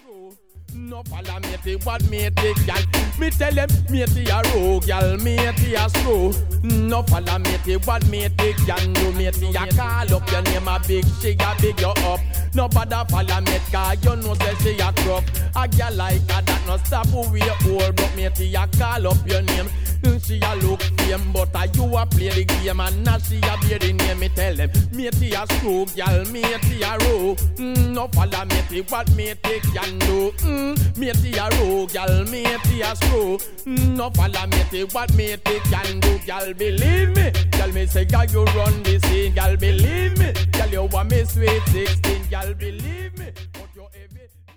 No follow matey, what matey gal? Me tell them matey a rogue gal, matey a screw. No follow matey, what matey can do? Matey a call up your name a big, she a big you up. No bother follow me, cause you know say she a crop. A gal like her that no stop who we old, but matey a call up your name. She a look fame, but you a play the game and now she a bear the name. Me tell them matey a screw gal, matey a rogue. No follow matey, what matey can do? Matey a rogue, gal, matey a screw. No follow matey, what matey can do? Gal, believe me. Gal, me say, gal, you run this scene. Gal, believe me. Gal, you want me sweet 16. Gal, believe me.